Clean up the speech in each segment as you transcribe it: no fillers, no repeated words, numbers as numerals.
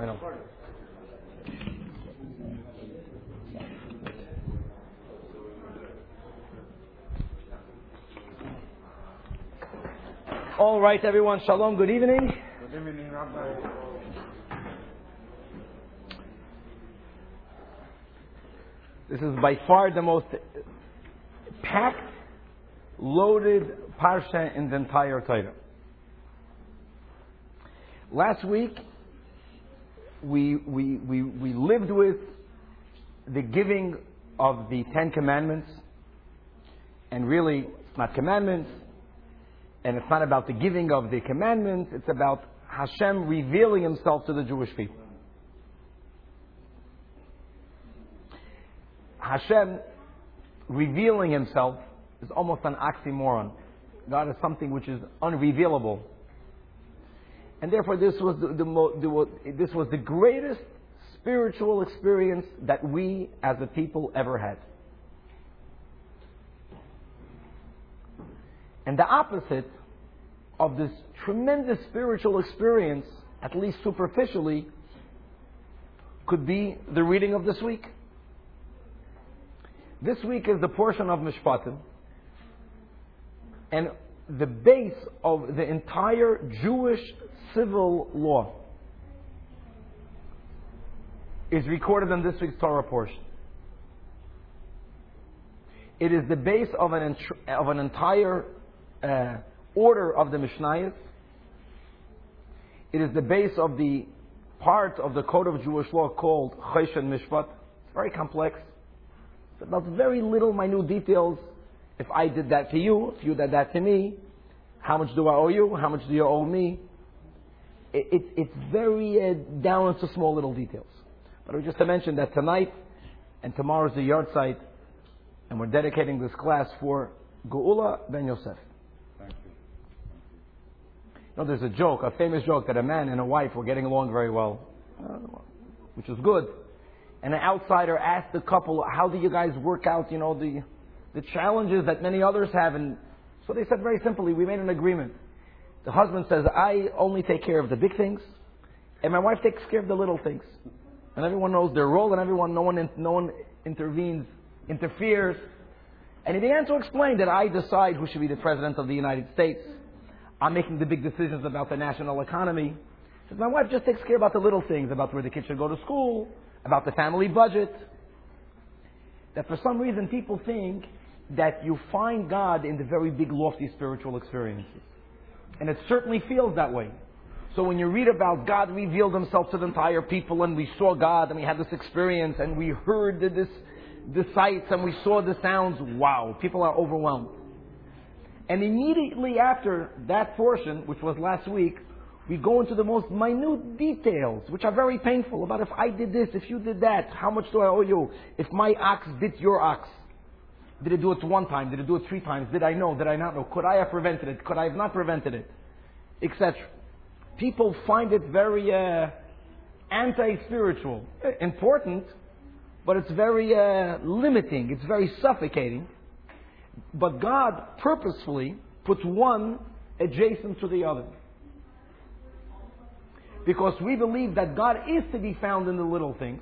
I know. All right, everyone. Shalom. Good evening. Good evening, Rabbi. This is by far the most packed, loaded parsha in the entire Torah. Last week, we lived with the giving of the 10 Commandments, and really, it's not commandments, and it's not about the giving of the commandments, it's about Hashem revealing Himself to the Jewish people. Hashem revealing Himself is almost an oxymoron. God is something which is unrevealable. And therefore this was the greatest spiritual experience that we as a people ever had. And the opposite of this tremendous spiritual experience, at least superficially, could be the reading of this week. This week is the portion of Mishpatim, and the base of the entire Jewish civil law is recorded in this week's Torah portion. It is the base of an entire order of the Mishnayos. It is the base of the part of the code of Jewish law called Choshen Mishpat. It's very complex. It's about very little minute details. If I did that to you, if you did that to me, how much do I owe you? How much do you owe me? It's very down into small little details. But I was just to mention that tonight and tomorrow is the yard site, and we're dedicating this class for Geula ben Yosef. You know, there's a joke, a famous joke, that a man and a wife were getting along very well, which was good. And an outsider asked the couple, how do you guys work out, the challenges that many others have? And so they said very simply, we made an agreement. The husband says, I only take care of the big things, and my wife takes care of the little things. And everyone knows their role, and no one interferes. And he began to explain that I decide who should be the president of the United States. I'm making the big decisions about the national economy. He says, my wife just takes care about the little things, about where the kids should go to school, about the family budget. That for some reason people think that you find God in the very big, lofty spiritual experiences. And it certainly feels that way. So when you read about God revealed Himself to the entire people, and we saw God, and we had this experience, and we heard the sights, and we saw the sounds, wow, people are overwhelmed. And immediately after that portion, which was last week, we go into the most minute details, which are very painful, about if I did this, if you did that, how much do I owe you? If my ox bit your ox, did it do it one time? Did it do it 3 times? Did I know? Did I not know? Could I have prevented it? Could I have not prevented it? Etc. People find it very anti-spiritual. Important, but it's very limiting. It's very suffocating. But God purposefully puts one adjacent to the other. Because we believe that God is to be found in the little things.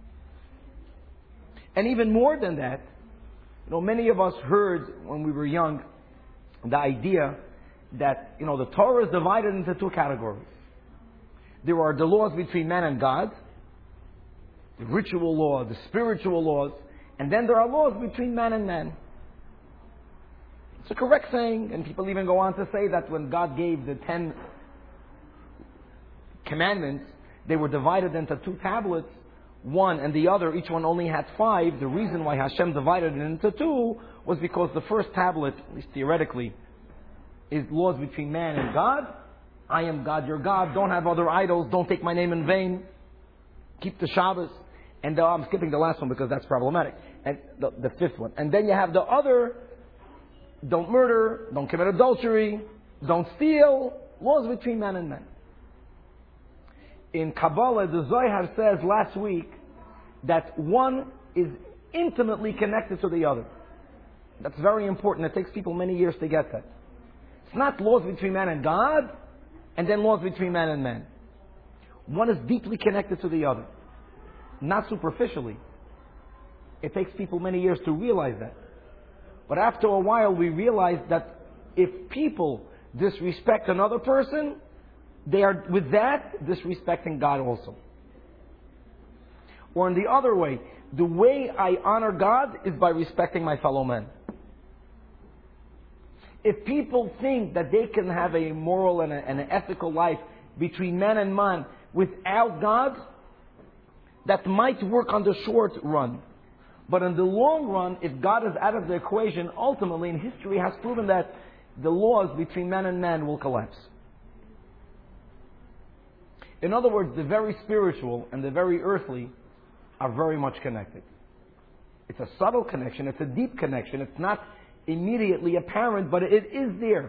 And even more than that, many of us heard when we were young the idea that, the Torah is divided into 2 categories. There are the laws between man and God, the ritual law, the spiritual laws, and then there are laws between man and man. It's a correct saying, and people even go on to say that when God gave the 10 commandments, they were divided into 2 tablets, one and the other, each one only had 5. The reason why Hashem divided it into 2 was because the first tablet, at least theoretically, is laws between man and God. I am God, your God. Don't have other idols. Don't take my name in vain. Keep the Shabbos. And I'm skipping the last one because that's problematic. And the 5th one. And then you have the other, don't murder, don't commit adultery, don't steal, laws between man and man. In Kabbalah, the Zohar says last week that one is intimately connected to the other. That's very important. It takes people many years to get that. It's not laws between man and God, and then laws between man and man. One is deeply connected to the other. Not superficially. It takes people many years to realize that. But after a while we realize that if people disrespect another person, they are with that disrespecting God also. Or in the other way, the way I honor God is by respecting my fellow men. If people think that they can have a moral and an ethical life between man and man without God, that might work on the short run. But in the long run, if God is out of the equation, ultimately, and history has proven that the laws between man and man will collapse. In other words, the very spiritual and the very earthly are very much connected. It's a subtle connection, it's a deep connection, it's not immediately apparent, but it is there.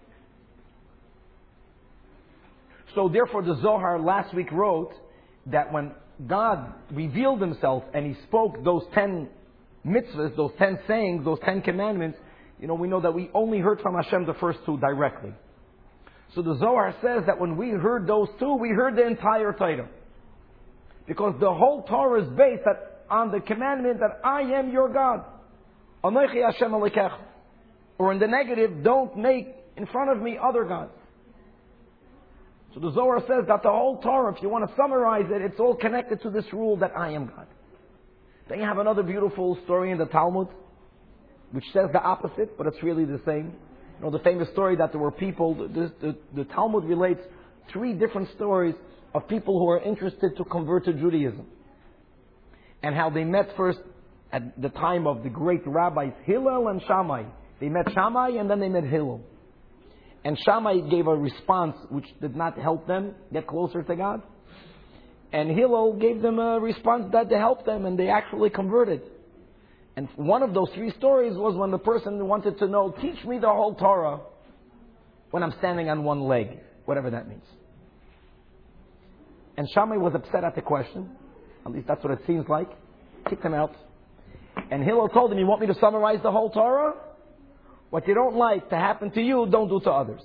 So therefore the Zohar last week wrote that when God revealed Himself and He spoke those 10 mitzvahs, those 10 sayings, those 10 commandments, we know that we only heard from Hashem the first 2 directly. So the Zohar says that when we heard those 2, we heard the entire Torah. Because the whole Torah is based on the commandment that I am your God. Anochi Hashem Elokecha. Or in the negative, don't make in front of me other gods. So the Zohar says that the whole Torah, if you want to summarize it, it's all connected to this rule that I am God. Then you have another beautiful story in the Talmud, which says the opposite, but it's really the same. The famous story that there were people, the Talmud relates 3 different stories of people who are interested to convert to Judaism. And how they met first at the time of the great rabbis Hillel and Shammai. They met Shammai and then they met Hillel. And Shammai gave a response which did not help them get closer to God. And Hillel gave them a response that helped them, and they actually converted. And one of those 3 stories was when the person wanted to know, teach me the whole Torah when I'm standing on one leg, whatever that means. And Shammai was upset at the question. At least that's what it seems like. Kicked him out. And Hillel told him, you want me to summarize the whole Torah? What you don't like to happen to you, don't do to others.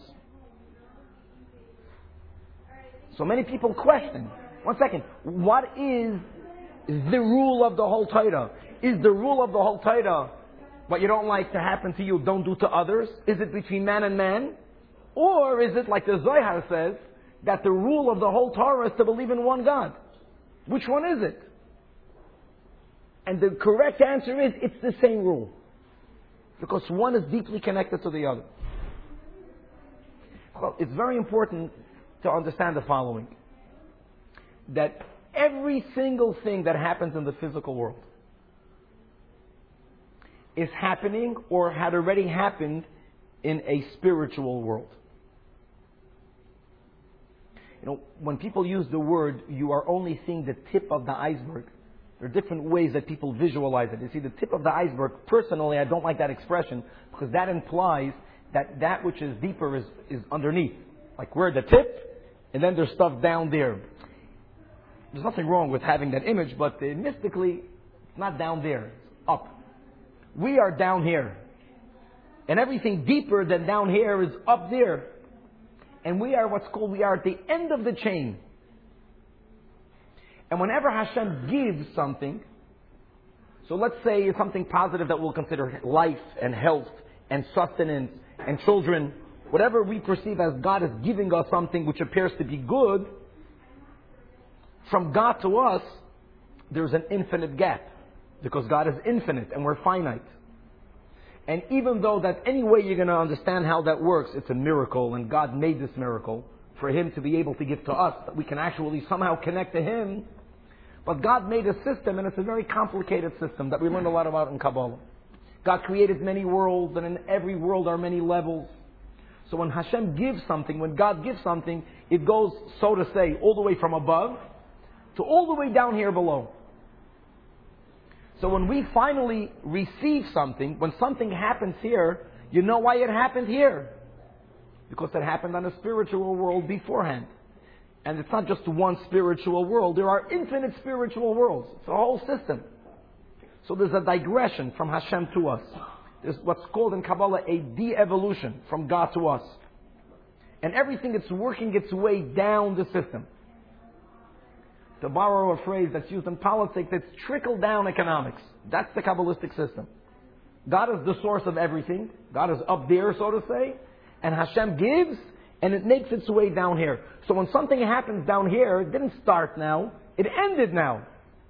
So many people question, one second, what is the rule of the whole Torah? Is the rule of the whole Torah, what you don't like to happen to you, don't do to others? Is it between man and man? Or is it like the Zohar says, that the rule of the whole Torah is to believe in one God? Which one is it? And the correct answer is, it's the same rule. Because one is deeply connected to the other. Well, it's very important to understand the following. That every single thing that happens in the physical world is happening or had already happened in a spiritual world. When people use the word, you are only seeing the tip of the iceberg. There are different ways that people visualize it. You see, the tip of the iceberg, personally, I don't like that expression because that implies that which is deeper is underneath. Like we're the tip, and then there's stuff down there. There's nothing wrong with having that image, but mystically, it's not down there. It's up. We are down here. And everything deeper than down here is up there. And we are we are at the end of the chain. And whenever Hashem gives something, so let's say something positive that we'll consider life and health and sustenance and children, whatever we perceive as God is giving us something which appears to be good, from God to us, there's an infinite gap. Because God is infinite and we're finite. And even though that any way you're going to understand how that works, it's a miracle, and God made this miracle for Him to be able to give to us, that we can actually somehow connect to Him. But God made a system, and it's a very complicated system that we learned a lot about in Kabbalah. God created many worlds, and in every world are many levels. So when Hashem gives something, when God gives something, it goes, so to say, all the way from above to all the way down here below. So when we finally receive something, when something happens here, you know why it happened here. Because it happened on a spiritual world beforehand. And it's not just one spiritual world. There are infinite spiritual worlds. It's a whole system. So there's a digression from Hashem to us. There's what's called in Kabbalah a de-evolution from God to us. And everything is working its way down the system. To borrow a phrase that's used in politics, it's trickle-down economics. That's the Kabbalistic system. God is the source of everything. God is up there, so to say. And Hashem gives, and it makes its way down here. So when something happens down here, it didn't start now. It ended now.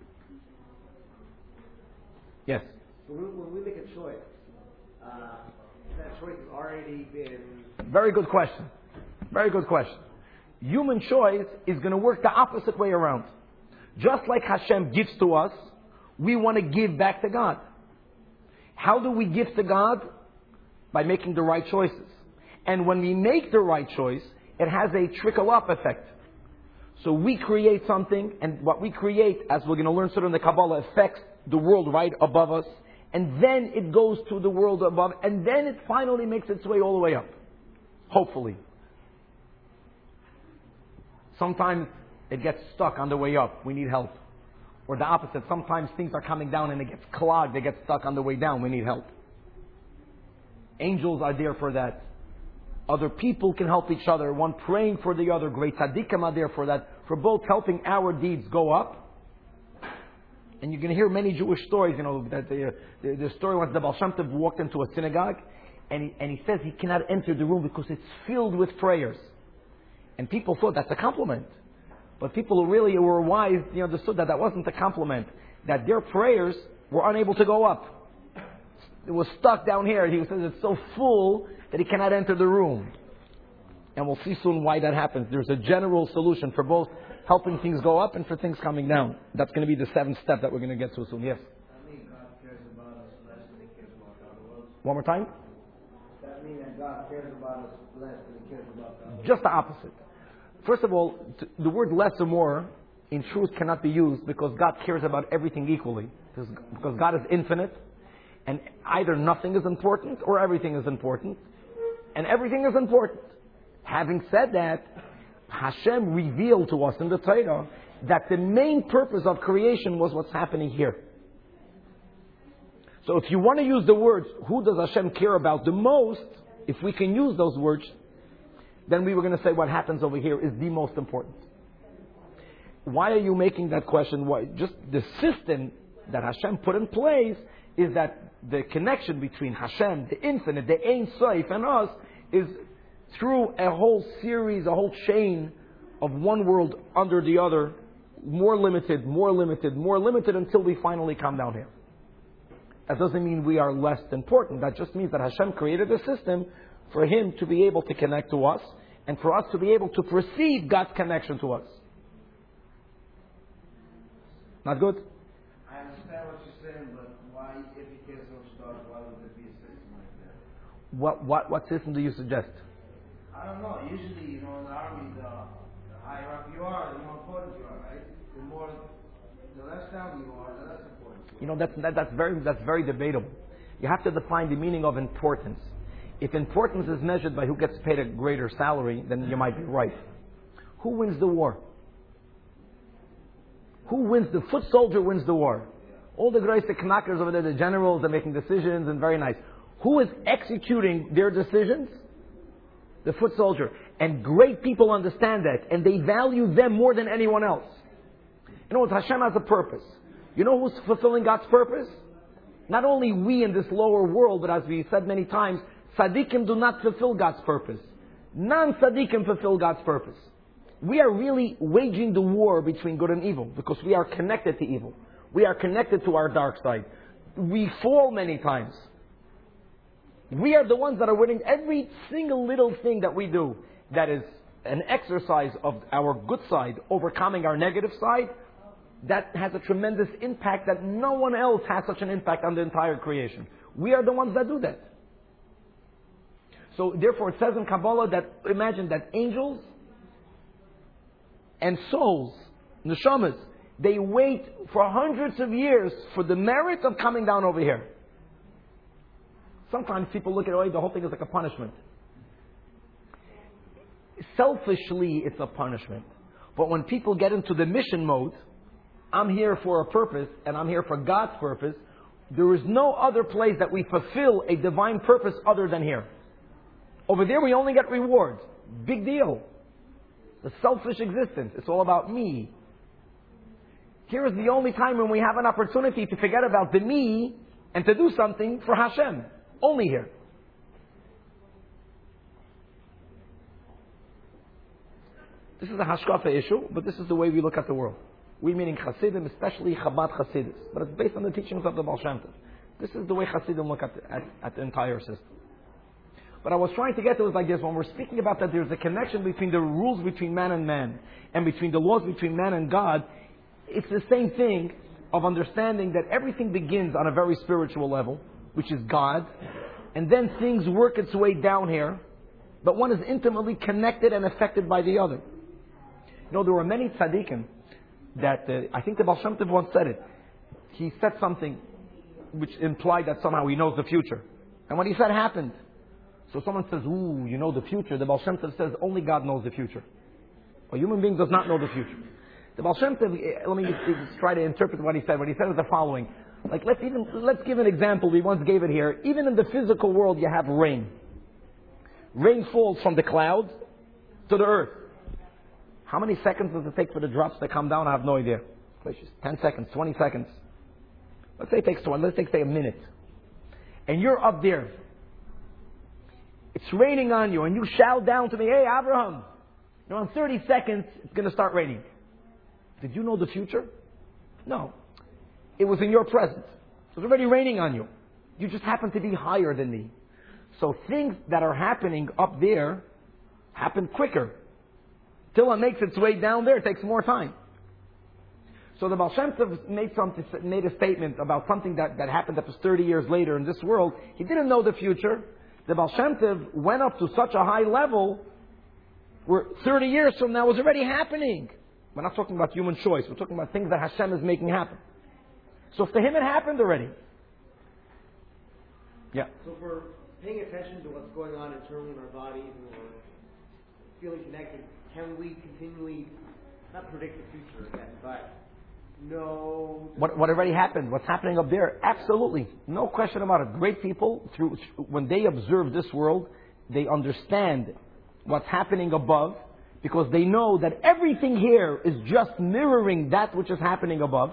Yes? When we make a choice, that choice has already been... Very good question. Very good question. Human choice is going to work the opposite way around. Just like Hashem gives to us, we want to give back to God. How do we give to God? By making the right choices. And when we make the right choice, it has a trickle-up effect. So we create something, and what we create, as we're going to learn sort of in the Kabbalah, affects the world right above us, and then it goes to the world above, and then it finally makes its way all the way up. Hopefully. Sometimes it gets stuck on the way up. We need help. Or the opposite. Sometimes things are coming down and it gets clogged. They get stuck on the way down. We need help. Angels are there for that. Other people can help each other. One praying for the other. Great tzaddikim are there for that. For both helping our deeds go up. And you're going to hear many Jewish stories. You know, that the story was the Baal Shem Tov walked into a synagogue. And he says he cannot enter the room because it's filled with prayers. And people thought that's a compliment. But people who really were wise, understood that wasn't a compliment. That their prayers were unable to go up. It was stuck down here. He says it's so full that he cannot enter the room. And we'll see soon why that happens. There's a general solution for both helping things go up and for things coming down. That's going to be the seventh step that we're going to get to soon. Yes? That means God cares about us less than He cares about the other world. One more time? That means that God cares about us less than He cares about the other world. Just the opposite. First of all, the word less or more, in truth, cannot be used because God cares about everything equally. Because God is infinite, and either nothing is important or everything is important. And everything is important. Having said that, Hashem revealed to us in the Torah that the main purpose of creation was what's happening here. So if you want to use the words, who does Hashem care about the most, if we can use those words, then we were going to say what happens over here is the most important. Why are you making that question? Why? Just the system that Hashem put in place is that the connection between Hashem, the infinite, the Ein Sof, and us is through a whole series, a whole chain of one world under the other, more limited, more limited, more limited, until we finally come down here. That doesn't mean we are less important. That just means that Hashem created a system for Him to be able to connect to us, and for us to be able to perceive God's connection to us. Not good? I understand what you're saying, but why, if He cares so much, why would there be a system like that? What system do you suggest? I don't know. Usually, in the army, the higher up you are, the more important you are, right? The less down you are, the less important you are. That's very debatable. You have to define the meaning of importance. If importance is measured by who gets paid a greater salary, then you might be right. Who wins the war? Who wins? The foot soldier wins the war. All the great knockers over there, the generals, are making decisions, and very nice. Who is executing their decisions? The foot soldier. And great people understand that, and they value them more than anyone else. You know what? Hashem has a purpose. You know who's fulfilling God's purpose? Not only we in this lower world, but as we said many times, tzaddikim do not fulfill God's purpose. Non-tzaddikim fulfill God's purpose. We are really waging the war between good and evil because we are connected to evil. We are connected to our dark side. We fall many times. We are the ones that are winning every single little thing that we do that is an exercise of our good side overcoming our negative side. That has a tremendous impact that no one else has such an impact on the entire creation. We are the ones that do that. So therefore it says in Kabbalah that, imagine that angels and souls, neshamas, they wait for hundreds of years for the merit of coming down over here. Sometimes people look at the whole thing as like a punishment. Selfishly, it's a punishment. But when people get into the mission mode, I'm here for a purpose, and I'm here for God's purpose, there is no other place that we fulfill a divine purpose other than here. Over there we only get rewards. Big deal. The selfish existence. It's all about me. Here is the only time when we have an opportunity to forget about the me and to do something for Hashem. Only here. This is a hashkafa issue, but this is the way we look at the world. We meaning Hasidim, especially Chabad Hasidus. But it's based on the teachings of the Baal Shem Tov. This is the way Hasidim look at the entire system. But I was trying to get to is like this. When we're speaking about that there's a connection between the rules between man and between the laws between man and God, it's the same thing of understanding that everything begins on a very spiritual level, which is God, and then things work its way down here, but one is intimately connected and affected by the other. You know, there were many tzaddikim that, I think the Baal Shem Tov once said it. He said something which implied that somehow he knows the future. And what he said happened. So someone says, ooh, you know the future. The Baal Shem Tov says, only God knows the future. A human being does not know the future. The Baal Shem Tov, let me just try to interpret what he said. What he said is the following. Like, let's give an example. We once gave it here. Even in the physical world, you have rain. Rain falls from the clouds to the earth. How many seconds does it take for the drops to come down? I have no idea. 10 seconds, 20 seconds. Let's say it takes 20. Let's say a minute. And you're up there. It's raining on you, and you shout down to me, hey, Abraham, you know, in 30 seconds, it's going to start raining. Did you know the future? No. It was in your presence. It was already raining on you. You just happen to be higher than me. So things that are happening up there happen quicker. Till it makes its way down there, it takes more time. So the Baal Shem Tov made a statement about something that happened that was 30 years later in this world. He didn't know the future. The Baal Shem Tov went up to such a high level where 30 years from now was already happening. We're not talking about human choice. We're talking about things that Hashem is making happen. So to him it happened already. Yeah. So if we're paying attention to what's going on internally in our bodies and we're feeling connected, can we continually, not predict the future again, but know... What already happened, what's happening up there, absolutely. No question about it. Great people, when they observe this world, they understand what's happening above, because they know that everything here is just mirroring that which is happening above.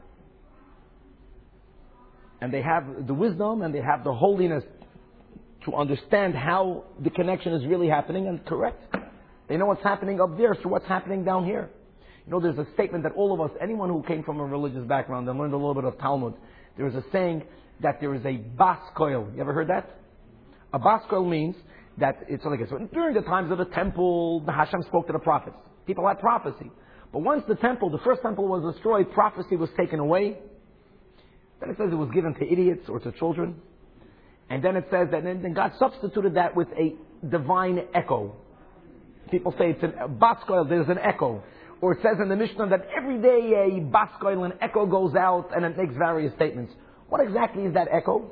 And they have the wisdom and they have the holiness to understand how the connection is really happening and correct. They know what's happening up there, so what's happening down here. You know, there's a statement that all of us, anyone who came from a religious background and learned a little bit of Talmud, there is a saying that there is a bas koil. You ever heard that? A bas koil means that it's like this. During the times of the temple, the Hashem spoke to the prophets. People had prophecy. But once the first temple was destroyed, prophecy was taken away. Then it says it was given to idiots or to children. And then it says that then God substituted that with a divine echo. People say it's a bas koil, there's an echo. Or it says in the Mishnah that every day a bas koil, an echo goes out and it makes various statements. What exactly is that echo?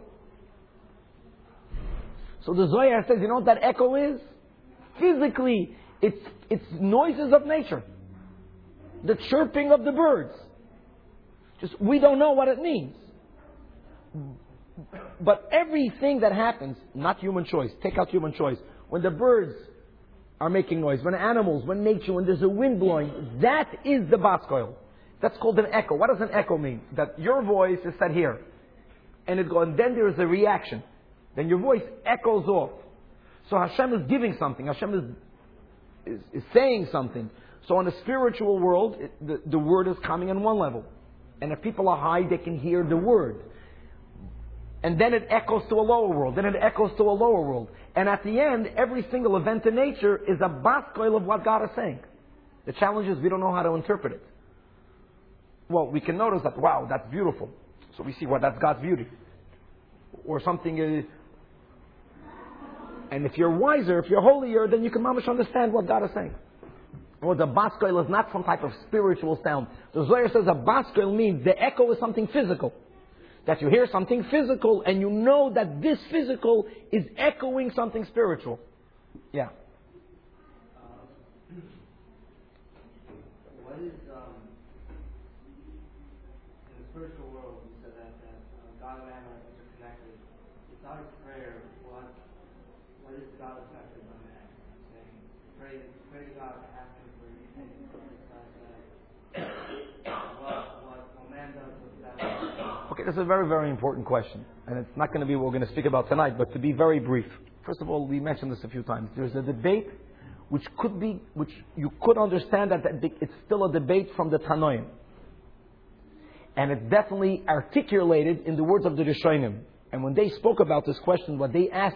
So the Zohar says, you know what that echo is? Physically, it's noises of nature. The chirping of the birds. Just, we don't know what it means. But everything that happens, not human choice, take out human choice. When the birds are making noise, when animals, when nature, when there's a wind blowing, that is the bas koil. That's called an echo. What does an echo mean? That your voice is said here. And then there is a reaction. Then your voice echoes off. So Hashem is giving something. Hashem is saying something. So in the spiritual world, the word is coming on one level. And if people are high, they can hear the word. And then it echoes to a lower world. Then it echoes to a lower world. And at the end, every single event in nature is a bas koil of what God is saying. The challenge is we don't know how to interpret it. Well, we can notice that, wow, that's beautiful. So we see, well, that's God's beauty. Or something... and if you're wiser, if you're holier, then you can mamish understand what God is saying. Or the bas koil is not some type of spiritual sound. The Zohar says a bas koil means the echo is something physical. That you hear something physical and you know that this physical is echoing something spiritual. Yeah. What is, in the spiritual world, you said that God and man are interconnected. Besides prayer, what is God affected by that? Saying, pray to God, ask Him for anything. Besides that, what Okay, that's a very, very important question. And it's not going to be what we're going to speak about tonight, but to be very brief. First of all, we mentioned this a few times. There's a debate which you could understand that it's still a debate from the Tanoim. And it's definitely articulated in the words of the Rishonim. And when they spoke about this question, what they asked,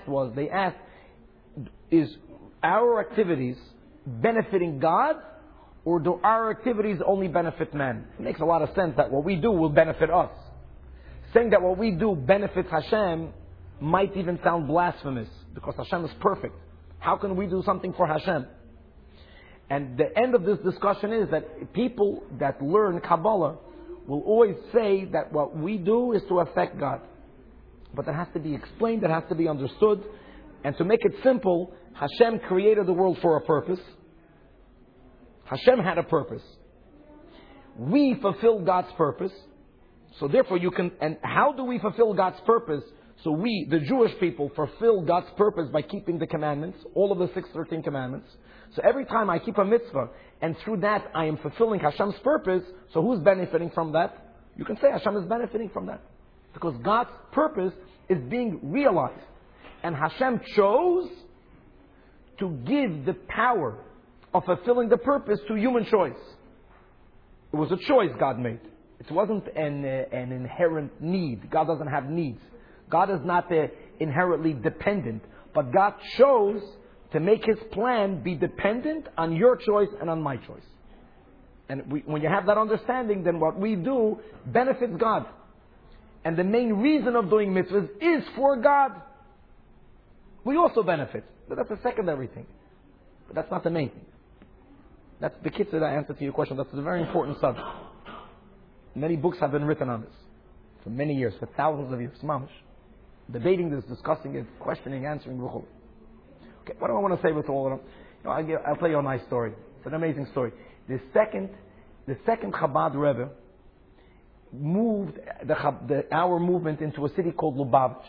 is our activities benefiting God, or do our activities only benefit man? It makes a lot of sense that what we do will benefit us. Saying that what we do benefits Hashem might even sound blasphemous, because Hashem is perfect. How can we do something for Hashem? And the end of this discussion is that people that learn Kabbalah will always say that what we do is to affect God. But that has to be explained, that has to be understood. And to make it simple, Hashem created the world for a purpose. Hashem had a purpose. We fulfill God's purpose. So therefore and how do we fulfill God's purpose? So we, the Jewish people, fulfill God's purpose by keeping the commandments, all of the 613 commandments. So every time I keep a mitzvah, and through that I am fulfilling Hashem's purpose, so who's benefiting from that? You can say Hashem is benefiting from that. Because God's purpose is being realized. And Hashem chose to give the power of fulfilling the purpose to human choice. It was a choice God made. It wasn't an inherent need. God doesn't have needs. God is not inherently dependent. But God chose to make His plan be dependent on your choice and on my choice. And when you have that understanding, then what we do benefits God. And the main reason of doing mitzvahs is for God. We also benefit. But that's a secondary thing. But that's not the main thing. That's the kitzur answer to your question. That's a very important subject. Many books have been written on this. For many years, for thousands of years. Mamish. Debating this, discussing it, questioning, answering. Okay, what do I want to say with all of them? I'll tell you a nice story. It's an amazing story. The second Chabad Rebbe moved our movement into a city called Lubavitch.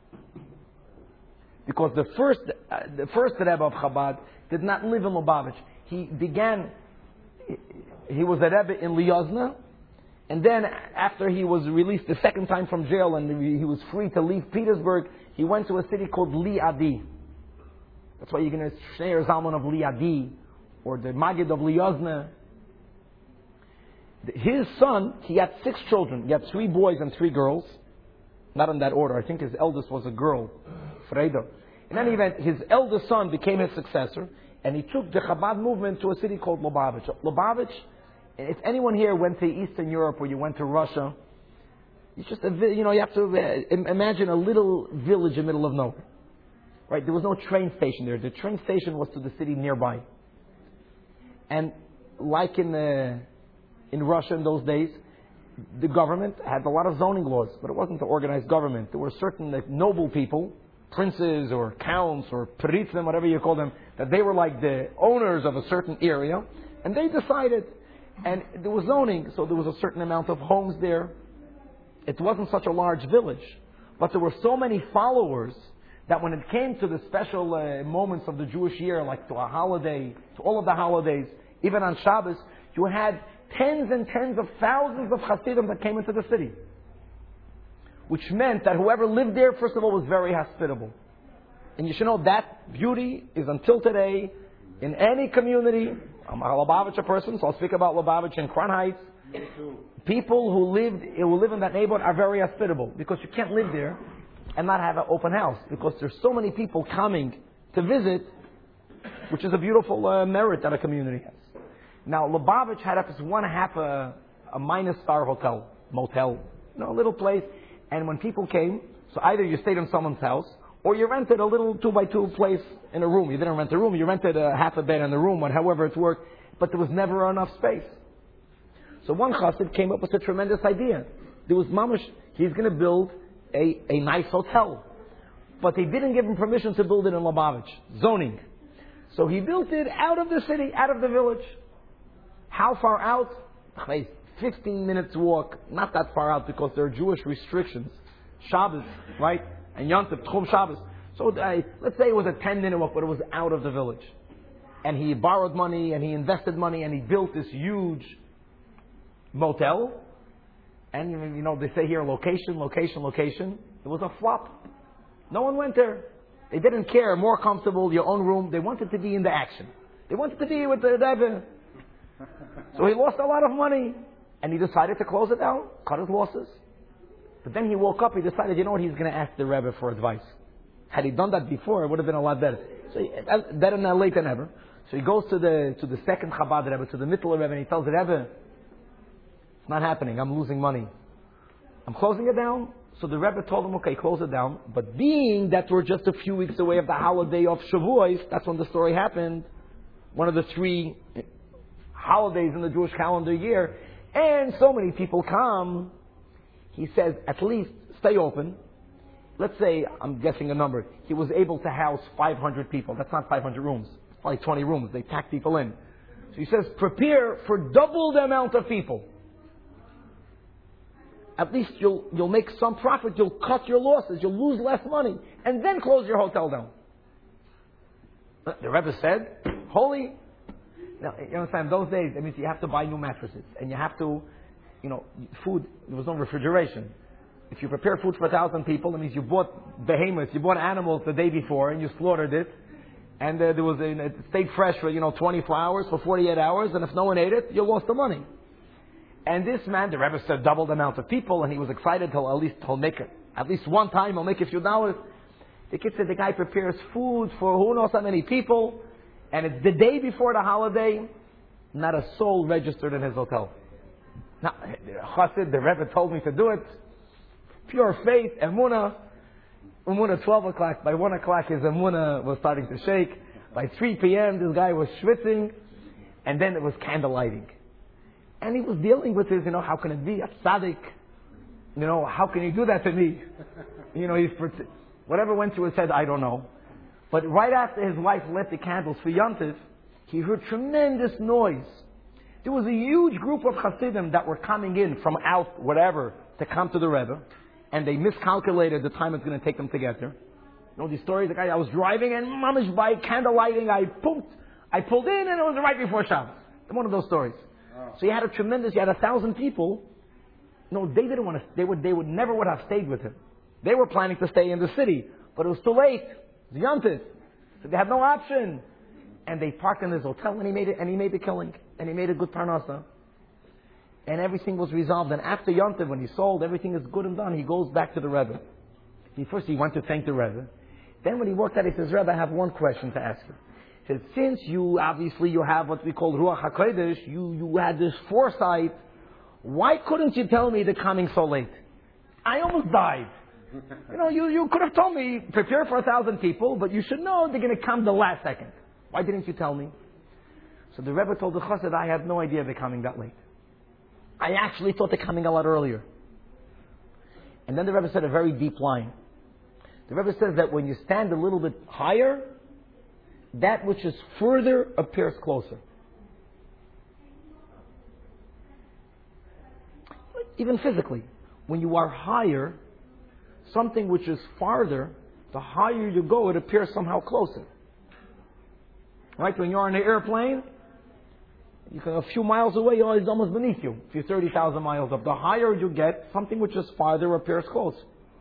Because the first Rebbe of Chabad did not live in Lubavitch. He was a Rebbe in Liozna, and then after he was released the second time from jail and he was free to leave Petersburg, he went to a city called Liadi. That's why you're going to Shneur Zalman of Liadi, or the Magid of Liozna. His son, he had 6 children. He had 3 boys and 3 girls. Not in that order. I think his eldest was a girl, Fredo. In any event, his eldest son became his successor, and he took the Chabad movement to a city called Lubavitch. Lubavitch, if anyone here went to Eastern Europe or you went to Russia, you have to imagine a little village in the middle of nowhere. Right? There was no train station there. The train station was to the city nearby. And like in Russia in those days, the government had a lot of zoning laws, but it wasn't the organized government. There were certain noble people, princes or counts or pritzim, whatever you call them, that they were like the owners of a certain area, and they decided, and there was zoning, so there was a certain amount of homes there. It wasn't such a large village, but there were so many followers that when it came to the special moments of the Jewish year, like to a holiday, to all of the holidays, even on Shabbos, you had tens and tens of thousands of Hasidim that came into the city. Which meant that whoever lived there, first of all, was very hospitable. And you should know that beauty is until today in any community. I'm a Lubavitcher person, so I'll speak about Lubavitch and Crown Heights. People who live in that neighborhood are very hospitable, because you can't live there and not have an open house, because there's so many people coming to visit, which is a beautiful merit that a community has. Now, Lubavitch had up to 1/2 a minus-star motel, a little place. And when people came, so either you stayed in someone's house, or you rented a little 2x2 place in a room. You didn't rent a room, you rented half a bed in the room, however it worked, but there was never enough space. So one chassid came up with a tremendous idea. There was mamash, he's going to build a nice hotel. But they didn't give him permission to build it in Lubavitch. Zoning. So he built it out of the city, out of the village. How far out? 15 minutes walk. Not that far out, because there are Jewish restrictions. Shabbos, right? And Yom Tov, Tchum Shabbos. So let's say it was a 10-minute walk, but it was out of the village. And he borrowed money, and he invested money, and he built this huge motel. And, they say here, location. It was a flop. No one went there. They didn't care. More comfortable, your own room. They wanted to be in the action. They wanted to be with the Rebbe. So he lost a lot of money. And he decided to close it down, cut his losses. But then he woke up, he decided, he's going to ask the Rebbe for advice. Had he done that before, it would have been a lot better. So better than late than ever. So he goes to the second Chabad Rebbe, to the Mittler Rebbe, and he tells the Rebbe, it's not happening, I'm losing money. I'm closing it down. So the Rebbe told him, okay, close it down. But being that we're just a few weeks away of the holiday of Shavuos, that's when the story happened, one of the 3 holidays in the Jewish calendar year, and so many people come, he says, at least stay open. Let's say, I'm guessing a number, he was able to house 500 people. That's not 500 rooms. It's probably 20 rooms. They pack people in. So he says, prepare for double the amount of people. At least you'll make some profit. You'll cut your losses. You'll lose less money. And then close your hotel down. The Rebbe said, holy. Now, you understand, those days, it means you have to buy new mattresses. And you have to, food, there was no refrigeration. If you prepare food for 1,000 people, it means you bought behemoths, you bought animals the day before, and you slaughtered it. And it stayed fresh for, 24 hours, for 48 hours, and if no one ate it, you lost the money. And this man, the Rebbe said, double the amount of people, and he was excited he'll make it. At least one time, he'll make a few dollars. The kid said the guy prepares food for who knows how many people, and it's the day before the holiday, not a soul registered in his hotel. Now, the Rebbe told me to do it. Pure faith, emunah. 12 o'clock. By 1 o'clock, his emunah was starting to shake. By 3 p.m., this guy was schwitzing. And then it was candle lighting. And he was dealing with his, how can it be? A tzaddik. How can you do that to me? Whatever went through his head, I don't know. But right after his wife lit the candles for Yontif, he heard tremendous noise. There was a huge group of Hasidim that were coming in from out, whatever, to come to the Rebbe. And they miscalculated the time it's going to take them to get there. These stories, the guy, I was driving and mamish by candle lighting, I pulled in and it was right before Shabbos. One of those stories. Oh. So you had 1,000 people. No, they didn't want to, they would never would have stayed with him. They were planning to stay in the city, but it was too late. It was Yontif. So they had no option. And they parked in his hotel and he made the killing. And he made a good parnasa. And everything was resolved. And after Yontif, when he sold, everything is good and done, he goes back to the Rebbe. He went to thank the Rebbe. Then when he worked out, he says, Rebbe, I have one question to ask you. He says, since you have what we call Ruach HaKodesh, you had this foresight, why couldn't you tell me they're coming so late? I almost died. You could have told me, prepare for 1,000 people, but you should know they're going to come the last second. Why didn't you tell me? So the Rebbe told the Chassid, I had no idea they're coming that late. I actually thought they're coming a lot earlier. And then the Rebbe said a very deep line. The Rebbe says that when you stand a little bit higher, that which is further appears closer. Even physically, when you are higher, something which is farther, the higher you go, it appears somehow closer. Right? When you're on an airplane, a few miles away, it's almost beneath you. If you're 30,000 miles up, the higher you get, something which is farther appears close.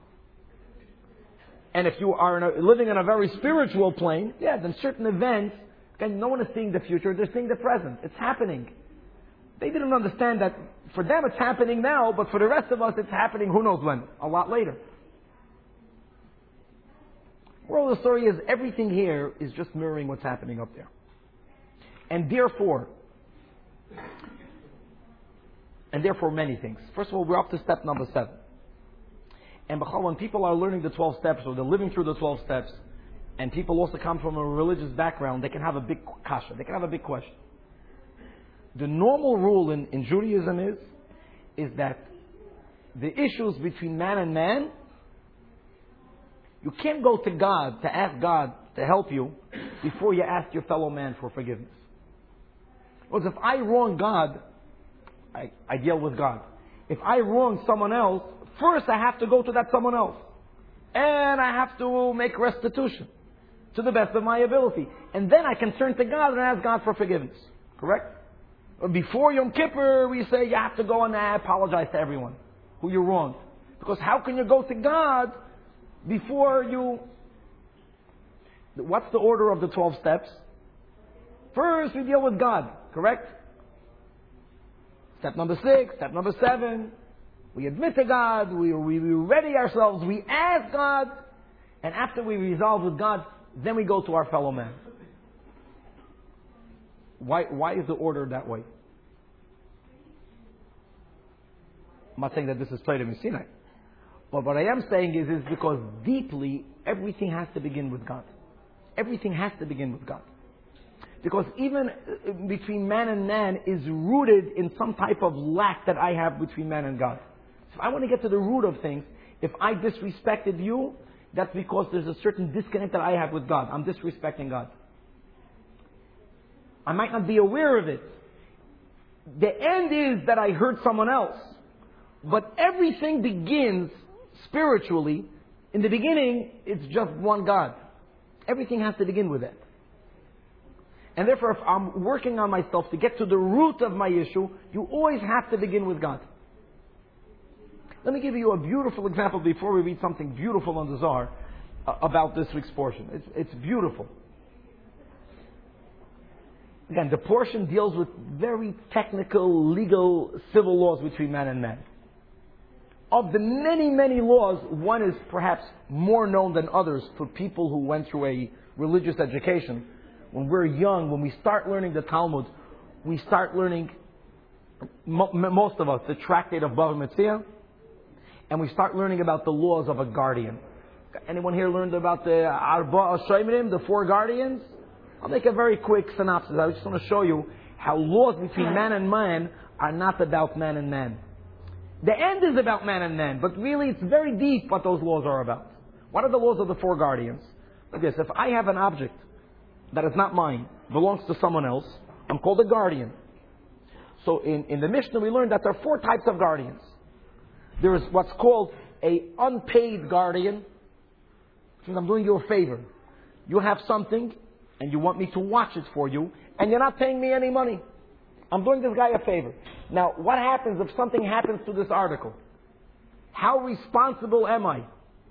And if you are living in a very spiritual plane, then certain events, again, no one is seeing the future, they're seeing the present. It's happening. They didn't understand that for them it's happening now, but for the rest of us it's happening who knows when, a lot later. Moral of the story is everything here is just mirroring what's happening up there. And therefore many things. First of all, we're up to step number 7. And when people are learning the 12 steps, or they're living through the 12 steps, and people also come from a religious background, they can have a big kasha, they can have a big question. The normal rule in Judaism is that the issues between man and man, you can't go to God to ask God to help you before you ask your fellow man for forgiveness. Because if I wrong God, I deal with God. If I wrong someone else, first I have to go to that someone else. And I have to make restitution to the best of my ability. And then I can turn to God and ask God for forgiveness. Correct? Before Yom Kippur, we say you have to go and apologize to everyone. who you wronged. Because how can you go to God before you... What's the order of the 12 steps? First, we deal with God, correct? Step number 6, step number 7. We admit to God, we ready ourselves, we ask God, and after we resolve with God, then we go to our fellow man. Why is the order that way? I'm not saying that this is Torah Sinai. But what I am saying is because deeply, everything has to begin with God. Everything has to begin with God. Because even between man and man is rooted in some type of lack that I have between man and God. So if I want to get to the root of things, if I disrespected you, that's because there's a certain disconnect that I have with God. I'm disrespecting God. I might not be aware of it. The end is that I hurt someone else. But everything begins spiritually. In the beginning, it's just one God. Everything has to begin with that. And therefore, if I'm working on myself to get to the root of my issue, you always have to begin with God. Let me give you a beautiful example before we read something beautiful on the Zohar about this week's portion. It's beautiful. Again, the portion deals with very technical, legal, civil laws between man and man. Of the many, many laws, one is perhaps more known than others for people who went through a religious education. When we're young, when we start learning the Talmud, we start learning, most of us, the tractate of Bava Metzia, and we start learning about the laws of a guardian. Anyone here learned about the Arba Shoimrim, the 4 guardians? I'll make a very quick synopsis. I just want to show you how laws between man and man are not about man and man. The end is about man and man, but really it's very deep what those laws are about. What are the laws of the 4 guardians? Like this, if I have an object that is not mine, belongs to someone else, I'm called a guardian. So in the Mishnah we learned that there are 4 types of guardians. There is what's called a unpaid guardian, which means I'm doing you a favor. You have something, and you want me to watch it for you, and you're not paying me any money. I'm doing this guy a favor. Now, what happens if something happens to this article? How responsible am I?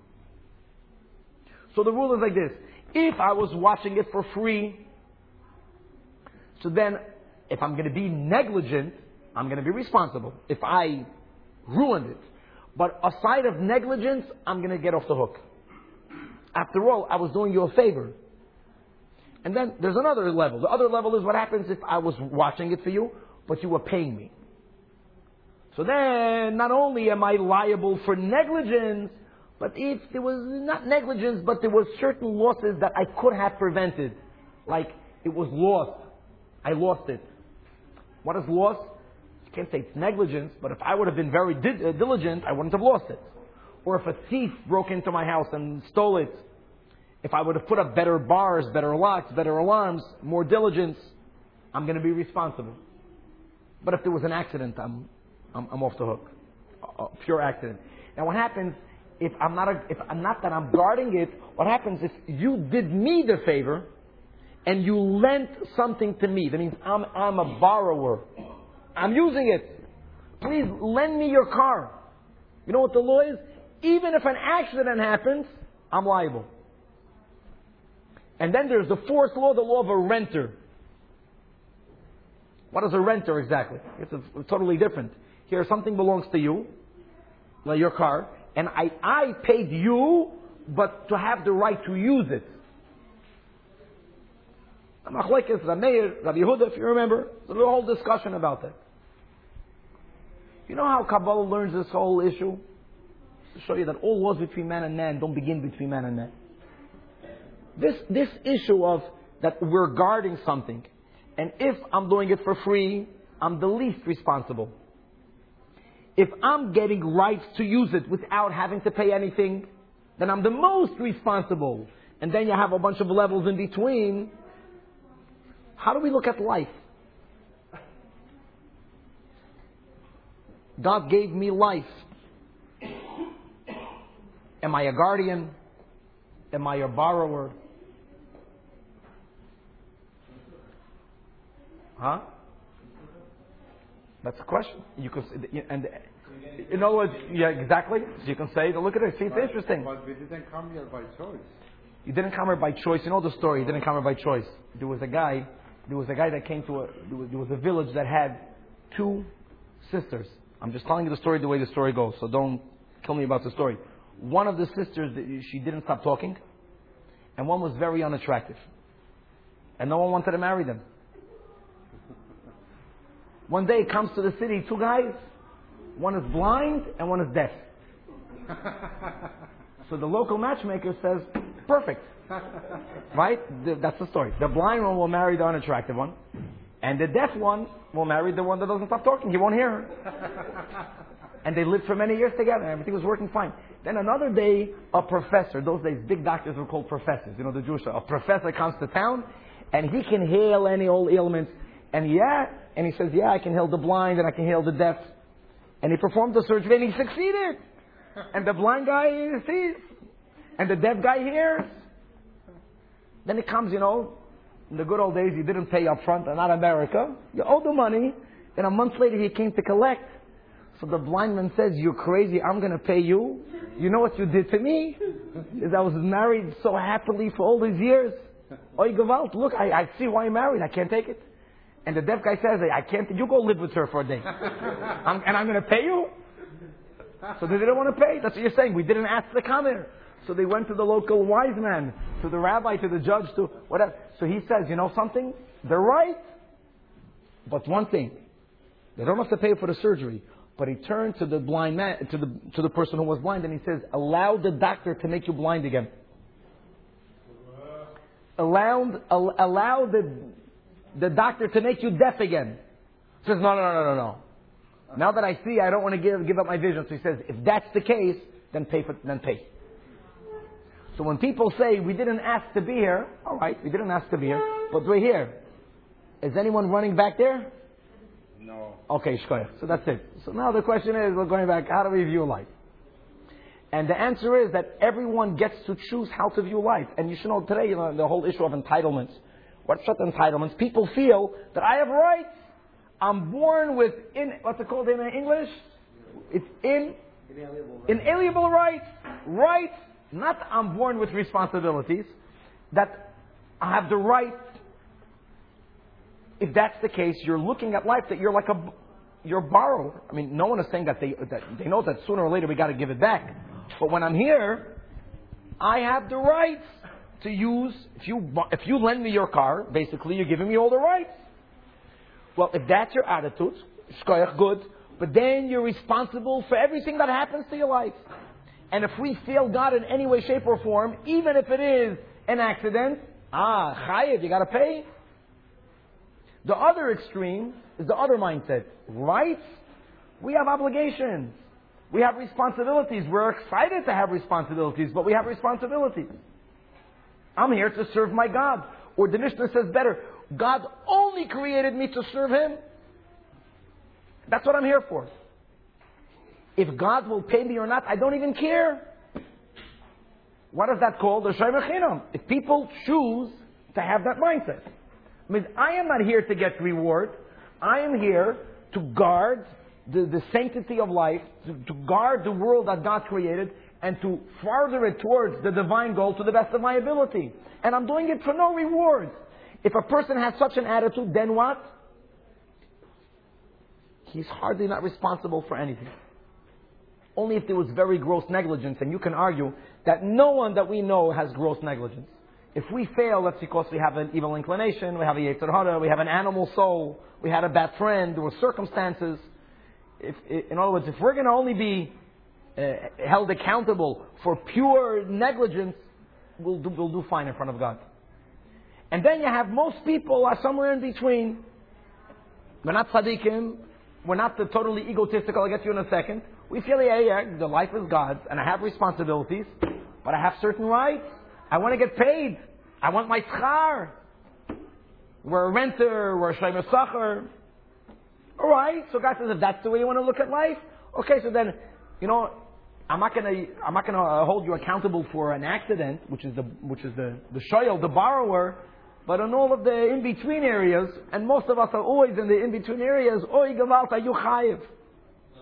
So the rule is like this. If I was watching it for free, so then if I'm going to be negligent, I'm going to be responsible. If I ruined it. But aside of negligence, I'm going to get off the hook. After all, I was doing you a favor. And then there's another level. The other level is what happens if I was watching it for you, but you were paying me. So then, not only am I liable for negligence, but if there was not negligence, but there were certain losses that I could have prevented. Like, it was lost. I lost it. What is loss? You can't say it's negligence, but if I would have been very diligent, I wouldn't have lost it. Or if a thief broke into my house and stole it, if I would have put up better bars, better locks, better alarms, more diligence, I'm going to be responsible. But if there was an accident, I'm off the hook. A pure accident. And what happens if I'm not that I'm guarding it? What happens if you did me the favor and you lent something to me? That means I'm a borrower. I'm using it. Please lend me your car. You know what the law is? Even if an accident happens, I'm liable. And then there's the 4th law, the law of a renter. What is a renter exactly? It's totally different. Here, something belongs to you, like your car, and I paid you, but to have the right to use it. Machlekes, Rameir, Rabbi Yehuda, if you remember, there's a whole discussion about that. You know how Kabbalah learns this whole issue? To show you that all laws between man and man don't begin between man and man. This issue of that we're guarding something, and if I'm doing it for free, I'm the least responsible. If I'm getting rights to use it without having to pay anything, then I'm the most responsible. And then you have a bunch of levels in between. How do we look at life? God gave me life. Am I a guardian? Am I a borrower? Huh? That's a question. And In other words, yeah, exactly. So you can say, look at it. See, it's interesting. But we didn't come here by choice. You didn't come here by choice. You know the story. You didn't come here by choice. There was a guy that came to there was a village that had 2 sisters. I'm just telling you the story the way the story goes, so don't kill me about the story. One of the sisters, she didn't stop talking, and one was very unattractive. And no one wanted to marry them. One day comes to the city 2 guys, one is blind and one is deaf. So the local matchmaker says, perfect. Right? That's the story. The blind one will marry the unattractive one, and the deaf one will marry the one that doesn't stop talking. He won't hear her. And they lived for many years together. Everything was working fine. Then another day, a professor, those days big doctors were called professors. You know, the Jewish, a professor comes to town, and he can heal any old ailments. And he says, I can heal the blind and I can heal the deaf. And he performed the surgery and he succeeded. And the blind guy sees. And the deaf guy hears. Then it comes, in the good old days, you didn't pay up front, and not America. You owe the money. And a month later, he came to collect. So the blind man says, you're crazy, I'm going to pay you. You know what you did to me? Is I was married so happily for all these years. Oy Gewalt, look, I see why you're married. I can't take it. And the deaf guy says, I can't, you go live with her for a day. And I'm going to pay you? So they didn't want to pay. That's what you're saying. We didn't ask to come here. So they went to the local wise man, to the rabbi, to the judge, to whatever. So he says, you know something? They're right. But one thing, they don't have to pay for the surgery. But he turned to the blind man, to the person who was blind, and he says, allow the doctor to make you blind again. Allow the doctor to make you deaf again. He says, no. Now that I see, I don't want to give up my vision. So he says, if that's the case, then pay. So when people say, we didn't ask to be here, all right, we didn't ask to be here, but we're here. Is anyone running back there? No. Okay, shkoyach. So that's it. So now the question is, we're going back, how do we view life? And the answer is that everyone gets to choose how to view life. And you should know today, the whole issue of entitlements. What's entitlements? People feel that I have rights. I'm born with, what's it called in English? It's inalienable rights. Rights. Not I'm born with responsibilities. That I have the right. If that's the case, you're looking at life that you're like you're a borrower. I mean, no one is saying that they know that sooner or later we got to give it back. But when I'm here, I have the rights to use. If you lend me your car, basically you're giving me all the rights. Well, if that's your attitude, shkoyach, good. But then you're responsible for everything that happens to your life. And if we fail God in any way, shape, or form, even if it is an accident, chayiv, you got to pay. The other extreme is the other mindset. Rights, we have obligations. We have responsibilities. We're excited to have responsibilities, but we have responsibilities. I'm here to serve my God. Or the Mishnah says better, God only created me to serve Him. That's what I'm here for. If God will pay me or not, I don't even care. What is that called? The Shai Mechinam. If people choose to have that mindset. I mean, I am not here to get reward. I am here to guard the sanctity of life, to guard the world that God created, and to further it towards the divine goal to the best of my ability. And I'm doing it for no reward. If a person has such an attitude, then what? He's hardly not responsible for anything. Only if there was very gross negligence, and you can argue that no one that we know has gross negligence. If we fail, that's because we have an evil inclination, we have a yetzer hara, we have an animal soul, we had a bad friend, there were circumstances. In other words, if we're going to only be held accountable for pure negligence, we'll do fine in front of God. And then you have most people are somewhere in between. We're not tzaddikim, we're not totally egotistical, I'll get you in a second. We feel, the life is God's, and I have responsibilities, but I have certain rights. I want to get paid. I want my schar. We're a renter, we're a shleimah sacher. Alright, so God says, if that's the way you want to look at life, okay, so then, I'm not gonna hold you accountable for an accident, which is the shoyel, the borrower, but in all of the in-between areas, and most of us are always in the in-between areas, oy gewalt, are you chayiv?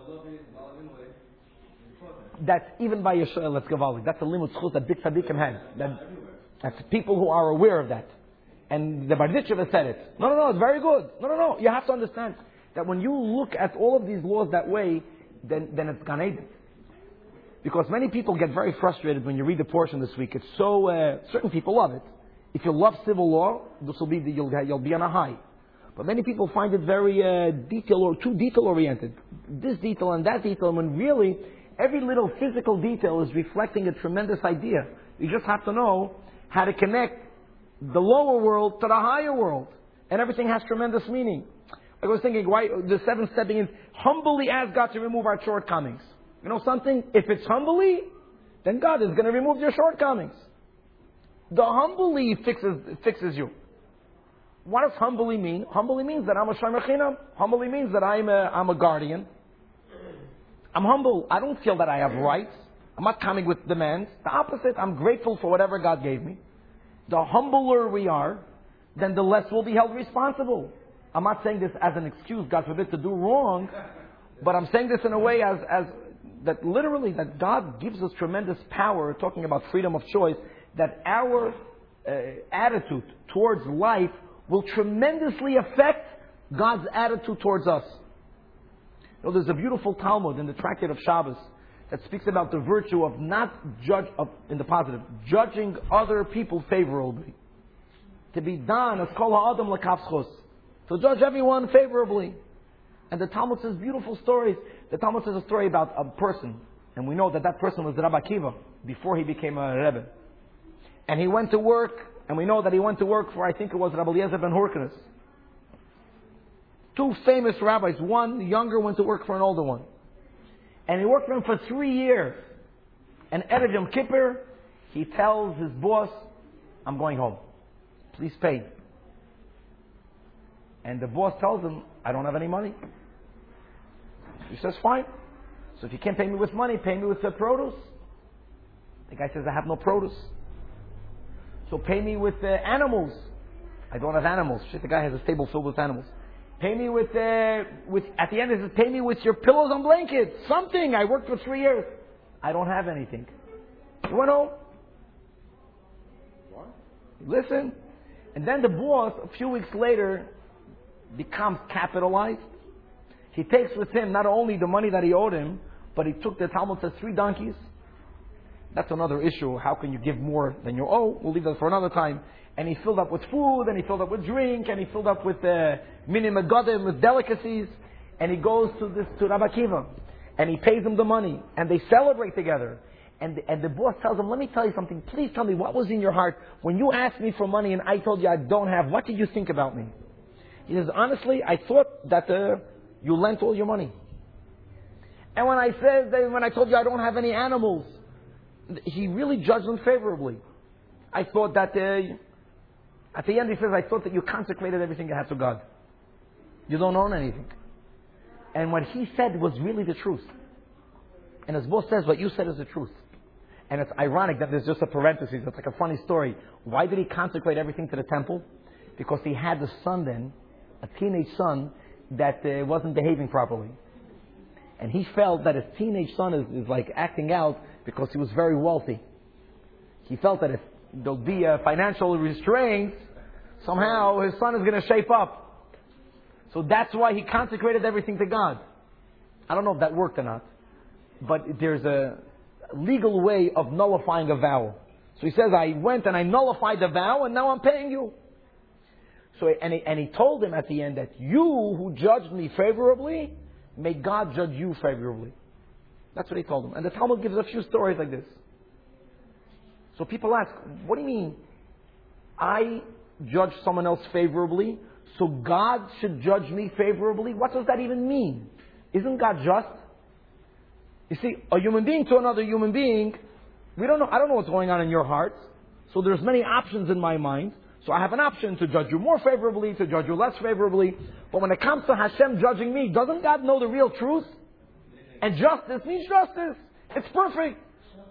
That's even by Yeshua, let's go. That's a limud zchus that big tzaddikim had. That's people who are aware of that. And the Barditchev said it. No, it's very good. No. You have to understand that when you look at all of these laws that way, then it's Gan Eden. Because many people get very frustrated when you read the portion this week. It's so, certain people love it. If you love civil law, this will be, you'll be on a high. But many people find it very too detail oriented. This detail and that detail, when really every little physical detail is reflecting a tremendous idea. You just have to know how to connect the lower world to the higher world. And everything has tremendous meaning. I was thinking, why the seventh stepping is humbly ask God to remove our shortcomings. You know something? If it's humbly, then God is going to remove your shortcomings. The humbly fixes you. What does humbly mean? Humbly means that I'm a shomer chinam. Humbly means that I'm a guardian. I'm humble. I don't feel that I have rights. I'm not coming with demands. The opposite. I'm grateful for whatever God gave me. The humbler we are, then the less we'll be held responsible. I'm not saying this as an excuse, God forbid, to do wrong, but I'm saying this in a way as that literally that God gives us tremendous power, talking about freedom of choice, that our attitude towards life will tremendously affect God's attitude towards us. You know, there's a beautiful Talmud in the Tractate of Shabbos that speaks about the virtue of not in the positive, judging other people favorably. To be done as kol ha'adam lekavschos. To judge everyone favorably. And the Talmud says beautiful stories. The Talmud says a story about a person. And we know that person was Rabbi Akiva before he became a Rebbe. And he went to work, and we know that he went to work for, I think it was Rabbi Eliezer ben Horkenes. Two famous rabbis. One younger went to work for an older one. And he worked for him for 3 years. And Erev Yom Kippur, he tells his boss, I'm going home. Please pay. And the boss tells him, I don't have any money. He says, fine. So if you can't pay me with money, pay me with the produce. The guy says, I have no produce. So pay me with animals. I don't have animals. Shit, the guy has a stable filled with animals. Pay me with at the end he says, pay me with your pillows and blankets. Something. I worked for 3 years. I don't have anything. He went home. What? Listen. And then the boss, a few weeks later, becomes capitalized. He takes with him not only the money that he owed him, but he took, the Talmud says, 3 donkeys. That's another issue. How can you give more than you owe? We'll leave that for another time. And he filled up with food, and he filled up with drink, and he filled up with mini megadim, with delicacies. And he goes to Rabbi Akiva, and he pays him the money, and they celebrate together. And the boss tells him, let me tell you something. Please tell me what was in your heart when you asked me for money and I told you I don't have. What did you think about me? He says, honestly, I thought that you lent all your money. And when I told you I don't have any animals, he really judged them favorably. I thought that, at the end he says, I thought that you consecrated everything you had to God. You don't own anything. And what he said was really the truth. And his boss says, what you said is the truth. And it's ironic that there's just a parenthesis. It's like a funny story. Why did he consecrate everything to the temple? Because he had a son then, a teenage son, that wasn't behaving properly. And he felt that his teenage son is like acting out because he was very wealthy. He felt that if there'll be a financial restraint, somehow his son is going to shape up. So that's why he consecrated everything to God. I don't know if that worked or not. But there's a legal way of nullifying a vow. So he says, I went and I nullified the vow and now I'm paying you. So, and he told him at the end that you who judged me favorably, may God judge you favorably. That's what he told him. And the Talmud gives a few stories like this. So people ask, what do you mean? I judge someone else favorably, so God should judge me favorably? What does that even mean? Isn't God just? You see, a human being to another human being, I don't know what's going on in your heart. So there's many options in my mind. So I have an option to judge you more favorably, to judge you less favorably. But when it comes to Hashem judging me, doesn't God know the real truth? And justice means justice. It's perfect.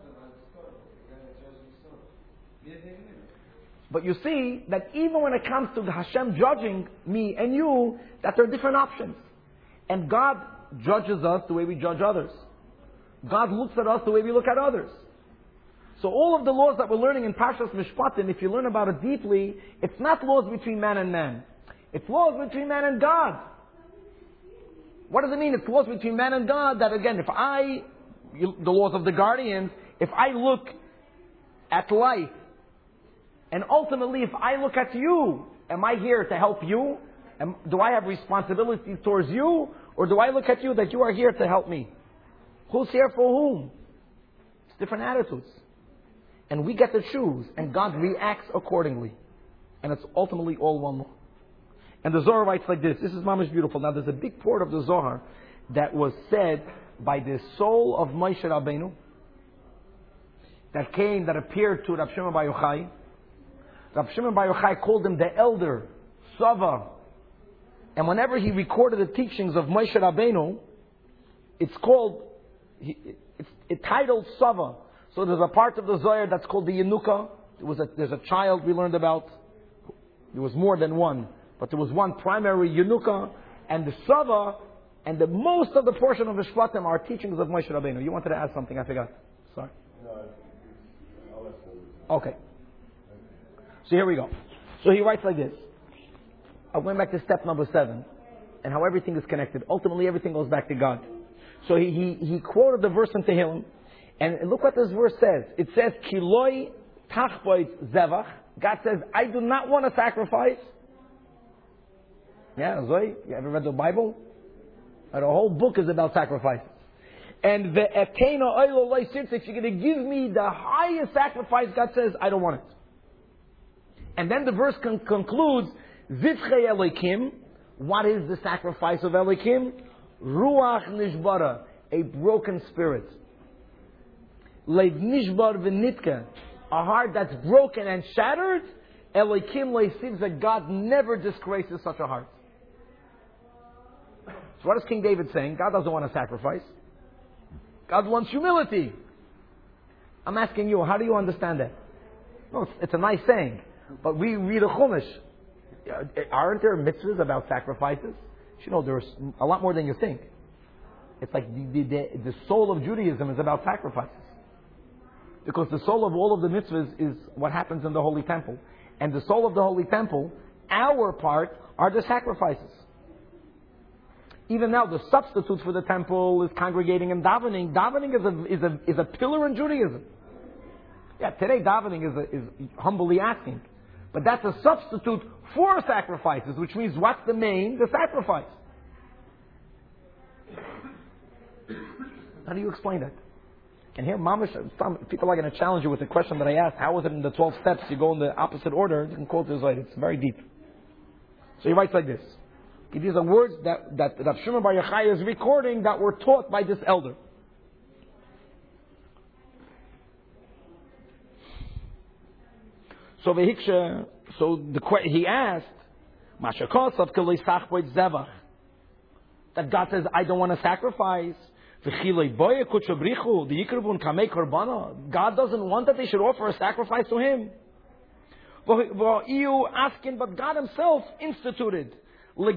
But you see that even when it comes to Hashem judging me and you, that there are different options. And God judges us the way we judge others. God looks at us the way we look at others. So all of the laws that we're learning in Parshas Mishpatim, if you learn about it deeply, it's not laws between man and man. It's laws between man and God. What does it mean? It's laws between man and God that again, the laws of the guardians, if I look at life, and ultimately if I look at you, am I here to help you? Do I have responsibilities towards you? Or do I look at you that you are here to help me? Who's here for whom? It's different attitudes. And we get to choose, and God reacts accordingly. And it's ultimately all one law. And the Zohar writes like this. This is mamish beautiful. Now there's a big part of the Zohar that was said by the soul of Moshe Rabbeinu that appeared to Rav Shimon Bar Yochai. Rav Shimon Bar Yochai called him the elder, Sava. And whenever he recorded the teachings of Moshe Rabbeinu, it's titled Sava. So there's a part of the Zohar that's called the Yenuka. There's a child we learned about. There was more than one. But there was one primary Yenuka. And the Sava, and the most of the portion of the Shvatim are teachings of Moshe Rabbeinu. You wanted to ask something, I forgot. Sorry. Okay. So here we go. So he writes like this. I went back to step number 7. And how everything is connected. Ultimately everything goes back to God. So he quoted the verse in Tehillim. And look what this verse says. It says, Kiloi tachboit zevach. God says, I do not want to sacrifice. Yeah, Zoe, you ever read the Bible? The whole book is about sacrifices. And the etena oilo loy sirtz, if you're going to give me the highest sacrifice, God says, I don't want it. And then the verse concludes, Zivchei Elokim. What is the sacrifice of Elokim? Ruach nishbara, a broken spirit. Lev nishbar v'nitka, a heart that's broken and shattered. Elokim leisiv, that God never disgraces such a heart. So what is King David saying? God doesn't want a sacrifice. God wants humility. I'm asking you, how do you understand that? No, it's a nice saying. But we read a Chumash. Aren't there mitzvahs about sacrifices? You know, there's a lot more than you think. It's like the soul of Judaism is about sacrifices. Because the soul of all of the mitzvahs is what happens in the Holy Temple. And the soul of the Holy Temple, our part, are the sacrifices. Even now, the substitute for the temple is congregating and davening. Davening is a pillar in Judaism. Yeah, today davening is humbly asking. But that's a substitute for sacrifices, which means what's the main? The sacrifice. How do you explain that? And here, mamish, some people are going to challenge you with the question that I asked. How is it in the 12 steps? You go in the opposite order. You can quote this later. It's very deep. So he writes like this. These are words that Rav Shimon Bar Yochai is recording that were taught by this elder. So he asked, that God says, I don't want to sacrifice. God doesn't want that they should offer a sacrifice to Him. But God Himself instituted for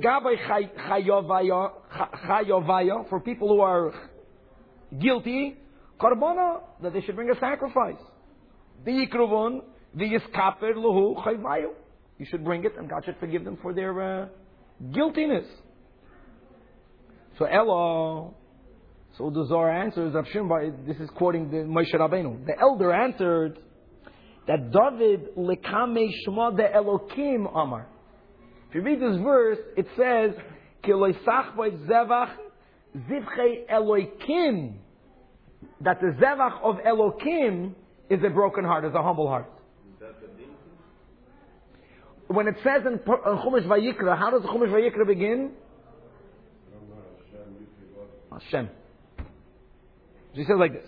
people who are guilty, that they should bring a sacrifice. You should bring it, and God should forgive them for their guiltiness. So the Zohar answers, this is quoting the Moshe Rabbeinu. The elder answered that David lekame shma de Elokim amar. If you read this verse, it says Kiloisach boit zevach zivchei Elokim. That the zevach of Elokim is a broken heart, is a humble heart. When it says in Chumash Vayikra, how does Chumash Vayikra begin? Hashem. He says like this.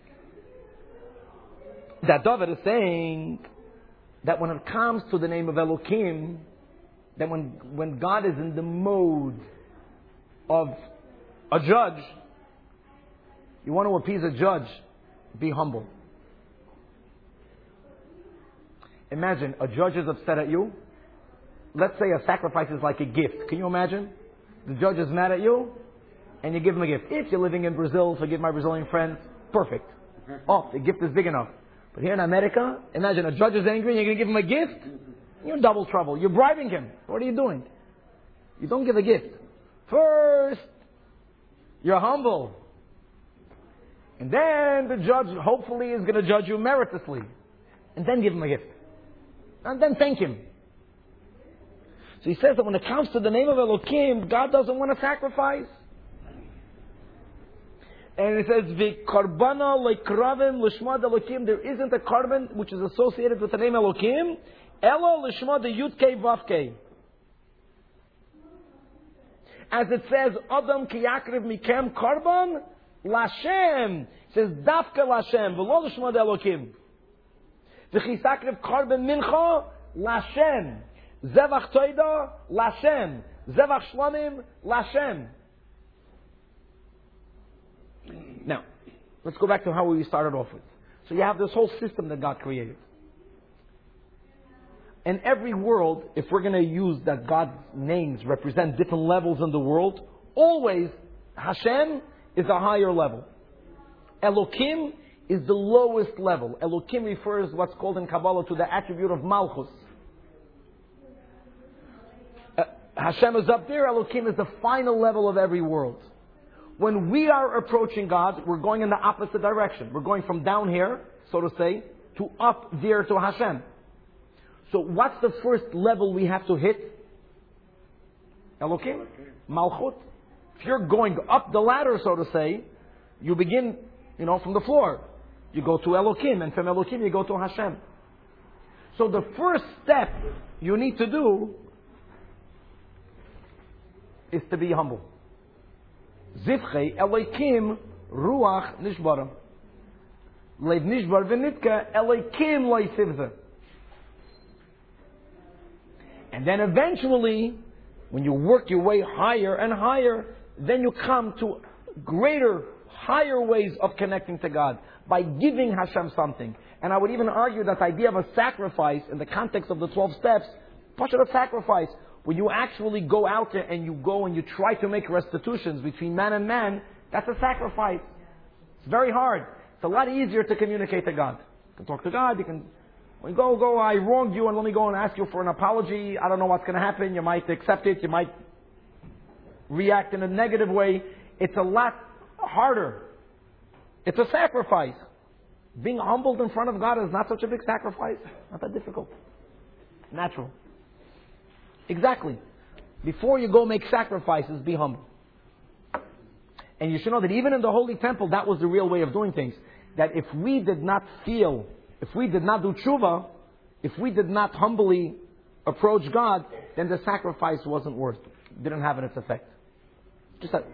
That David is saying that when it comes to the name of Elokim, that when God is in the mode of a judge, you want to appease a judge, be humble. Imagine, a judge is upset at you. Let's say a sacrifice is like a gift. Can you imagine? The judge is mad at you. and you give them a gift. If you're living in Brazil, so give my Brazilian friends, perfect. Oh, the gift is big enough. But here in America, imagine a judge is angry and you're going to give him a gift? You're in double trouble. You're bribing him. What are you doing? You don't give a gift. First, you're humble. And then the judge hopefully is going to judge you meritoriously. And then give him a gift. And then thank him. So he says that when it comes to the name of Elokim, God doesn't want a sacrifice. And it says, V'karbana le'kravim l'shma Elokim. There isn't a carbon which is associated with the name Elokim. Elo l'shma de Yud-Kei Vav-Kei. As it says, Adam ki yakriv mikem karban l'Hashem. It says, Dafka l'Hashem. V'lo l'shma de Elokim. V'chi sakriv karban mincha l'Hashem. Zevach toida l'Hashem. Zevach shlamim l'Hashem. Now, let's go back to how we started off with. So you have this whole system that God created. In every world, if we're going to use that God's names represent different levels in the world, always Hashem is a higher level. Elokim is the lowest level. Elokim refers what's called in Kabbalah to the attribute of Malchus. Hashem is up there, Elokim is the final level of every world. When we are approaching God, we're going in the opposite direction. We're going from down here, so to say, to up there to Hashem. So what's the first level we have to hit? Elokim? Malchut. If you're going up the ladder, so to say, you begin, from the floor. You go to Elokim, and from Elokim you go to Hashem. So the first step you need to do is to be humble. Zivchei Elokim Ruach Nishbara. Leiv Nishbar V'nitka Elokim Leisivze. And then eventually, when you work your way higher and higher, then you come to greater, higher ways of connecting to God by giving Hashem something. And I would even argue that the idea of a sacrifice in the context of the 12 steps, Pashat of sacrifice, when you actually go out there and you try to make restitutions between man and man, that's a sacrifice. It's very hard. It's a lot easier to communicate to God. You can talk to God, when you go, I wronged you and let me go and ask you for an apology. I don't know what's going to happen. You might accept it. You might react in a negative way. It's a lot harder. It's a sacrifice. Being humbled in front of God is not such a big sacrifice. Not that difficult. Natural. Exactly. Before you go make sacrifices, be humble. And you should know that even in the Holy Temple, that was the real way of doing things. That if we did not do tshuva, if we did not humbly approach God, then the sacrifice wasn't worth it. Didn't have its effect. Just that.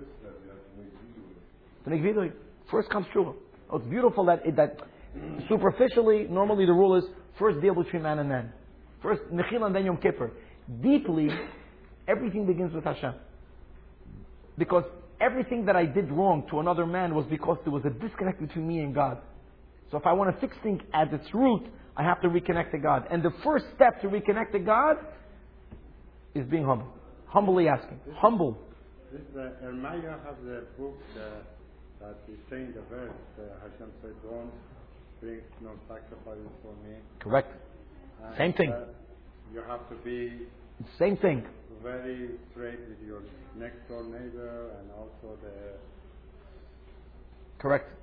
To make vidui. First comes tshuva. Oh, it's beautiful that superficially, normally the rule is first deal between man and man. First Mechila and then Yom Kippur. Deeply, everything begins with Hashem. Because everything that I did wrong to another man was because there was a disconnect between me and God. So if I want to fix things at its root, I have to reconnect to God. And the first step to reconnect to God is being humble. Humbly asking. Humble. Jeremiah has the book that is saying the verse, Hashem said, don't bring no sacrifices for me. Correct. And same thing. You have to be same thing. Very straight with your next door neighbor and also the... Correct.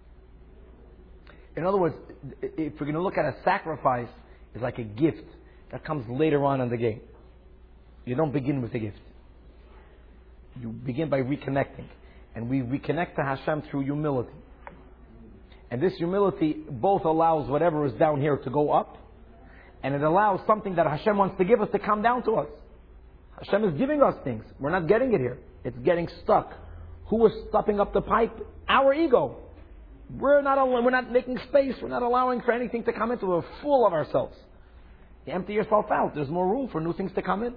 In other words, if we're going to look at a sacrifice, it's like a gift that comes later on in the game. You don't begin with a gift. You begin by reconnecting. And we reconnect to Hashem through humility. And this humility both allows whatever is down here to go up, and it allows something that Hashem wants to give us to come down to us. Hashem is giving us things. We're not getting it here. It's getting stuck. Who is stopping up the pipe? Our ego. We're not making space. We're not allowing for anything to come in. We're full of ourselves. You empty yourself out. There's more room for new things to come in.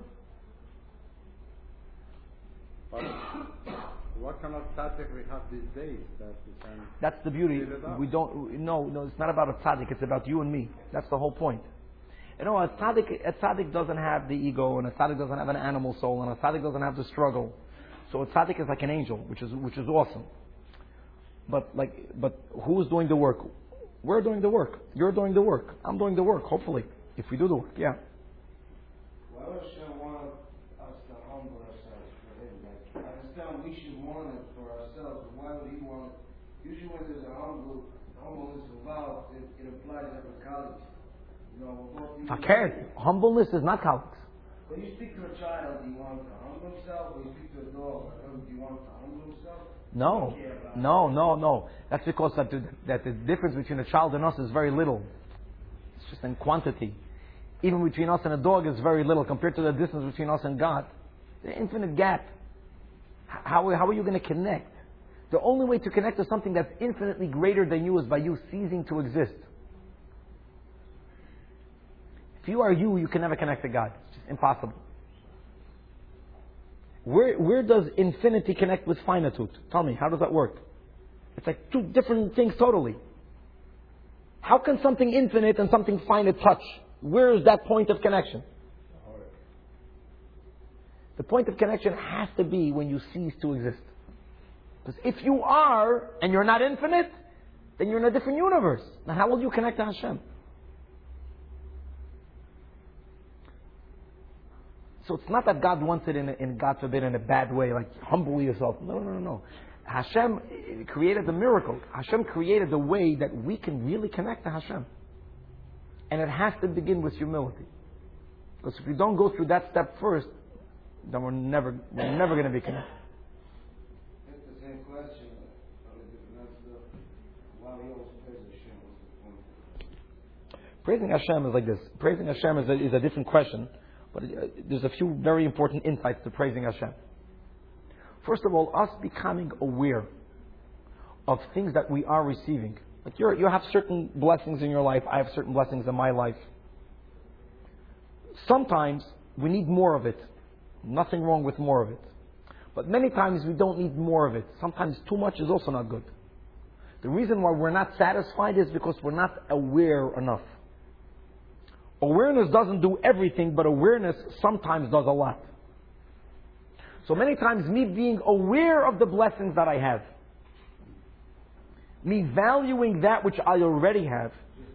But what kind of tzaddik we have these days that we can... That's the beauty. We don't. No, it's not about a tzaddik. It's about you and me. That's the whole point. A tzaddik doesn't have the ego, and a tzaddik doesn't have an animal soul, and a tzaddik doesn't have the struggle. So a tzaddik is like an angel, which is awesome. But who's doing the work? We're doing the work. You're doing the work. I'm doing the work. Hopefully, if we do the work, yeah. Why would Hashem want us to humble ourselves for Him? Like, I understand we should want it for ourselves, but why would He want it? Usually when there's a humbleness involved, it implies that we're colleagues. You know, we're both Fakir, humbleness is not colleagues. When you speak to a child, do you want him to humble himself? When you speak to a dog, do you want him to humble himself? No. That's because that the difference between a child and us is very little. It's just in quantity. Even between us and a dog is very little compared to the distance between us and God. The infinite gap. How are you going to connect? The only way to connect to something that's infinitely greater than you is by you ceasing to exist. If you are you can never connect to God. It's just impossible. Where does infinity connect with finitude? Tell me, how does that work? It's like two different things totally. How can something infinite and something finite touch? Where is that point of connection? The point of connection has to be when you cease to exist. Because if you are, and you're not infinite, then you're in a different universe. Now how will you connect to Hashem? So it's not that God wants it in God forbid, in a bad way, like humble yourself. No. Hashem created the miracle. Hashem created the way that we can really connect to Hashem. And it has to begin with humility. Because if we don't go through that step first, then we're never going to be connected. It's the same question. Why we always praise Hashem? Praising Hashem is like this. Praising Hashem is a different question. But there's a few very important insights to praising Hashem. First of all, us becoming aware of things that we are receiving. Like you have certain blessings in your life, I have certain blessings in my life. Sometimes we need more of it. Nothing wrong with more of it. But many times we don't need more of it. Sometimes too much is also not good. The reason why we're not satisfied is because we're not aware enough. Awareness doesn't do everything, but awareness sometimes does a lot. So many times me being aware of the blessings that I have, me valuing that which I already have,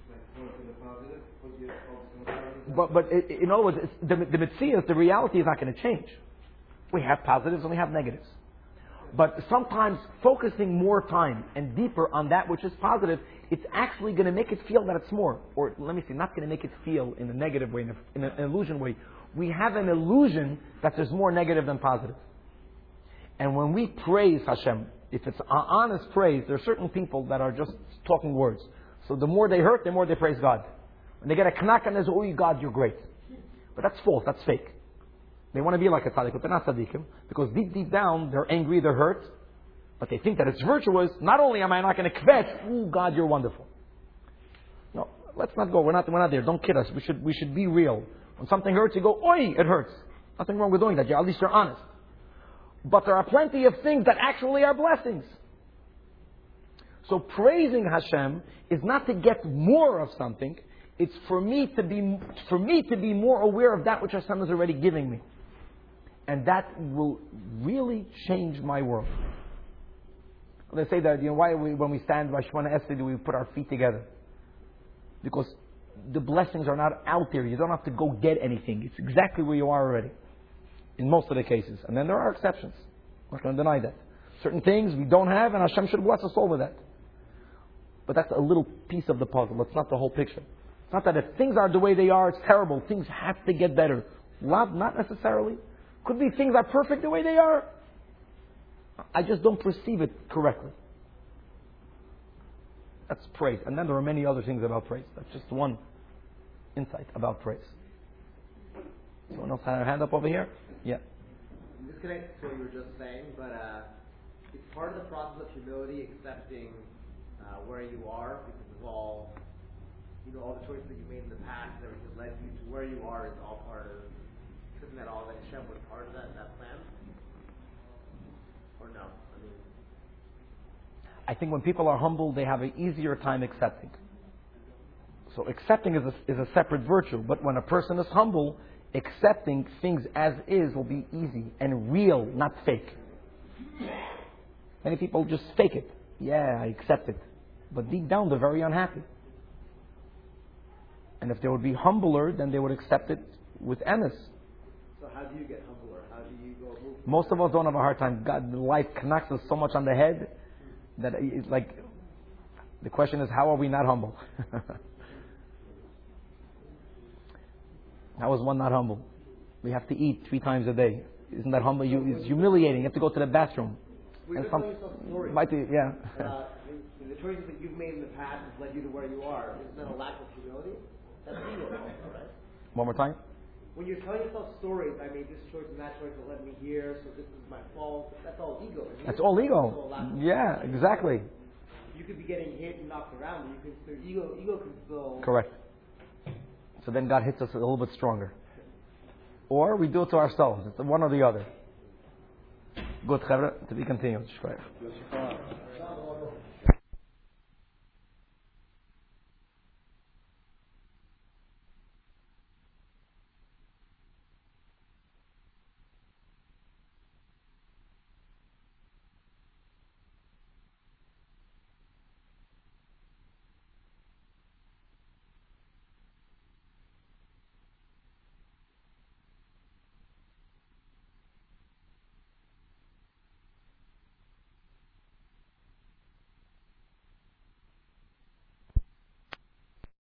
but in other words, the Metzias, the reality is not going to change. We have positives and we have negatives. But sometimes focusing more time and deeper on that which is positive, it's actually going to make it feel that it's more. Or let me say, not going to make it feel in a negative way, in an illusion way. We have an illusion that there's more negative than positive. And when we praise Hashem, if it's an honest praise, there are certain people that are just talking words. So the more they hurt, the more they praise God. When they get a knack and they say, oh God, you're great. But that's false, that's fake. They want to be like a tzaddik, but they're not tzaddikim. Because deep down, they're angry, they're hurt. But they think that it's virtuous. Not only am I not going to kvetch, oh God, you're wonderful. No, let's not go. We're not there. Don't kid us. We should be real. When something hurts, you go, oi, it hurts. Nothing wrong with doing that. At least you're honest. But there are plenty of things that actually are blessings. So praising Hashem is not to get more of something. It's for me to be more aware of that which Hashem is already giving me. And that will really change my world. They say that, why when we stand by Shemona Esrei do we put our feet together? Because the blessings are not out there. You don't have to go get anything. It's exactly where you are already. In most of the cases. And then there are exceptions. I'm not going to deny that. Certain things we don't have, and Hashem should bless us all with that. But that's a little piece of the puzzle. It's not the whole picture. It's not that if things are the way they are, it's terrible. Things have to get better. Not necessarily. Could be things are perfect the way they are. I just don't perceive it correctly. That's praise. And then there are many other things about praise. That's just one insight about praise. Someone else had a hand up over here? Yeah. This connects to what you were just saying, but it's part of the process of humility, accepting where you are because of all the choices that you made in the past, everything that led you to where you are is all part of. Isn't that all that Hashem was part of that plan? Or no? I think when people are humble, they have an easier time accepting. So accepting is a separate virtue. But when a person is humble, accepting things as is will be easy and real, not fake. Many people just fake it. Yeah, I accept it. But deep down, they're very unhappy. And if they would be humbler, then they would accept it with emes. So how do you get humbler? How do you go move? Most of us don't have a hard time. God, life knocks us so much on the head that it's like, the question is, how are we not humble? How is one not humble? We have to eat 3 times a day. Isn't that humble? It's humiliating. You have to go to the bathroom. Well, you're telling yourself stories. Yeah. The choices that you've made in the past has led you to where you are. Isn't that a lack of humility? That's ego also, right? One more time. When you're telling yourself stories, I made this choice and that choice that led me here, so this is my fault. That's all ego. Isn't it? That's all ego. Also a lack of Yeah, humility. exactly. You could be getting hit and knocked around, but ego can still... Correct. So then God hits us a little bit stronger. Or we do it to ourselves. It's one or the other. Good, Chavra, to be continued.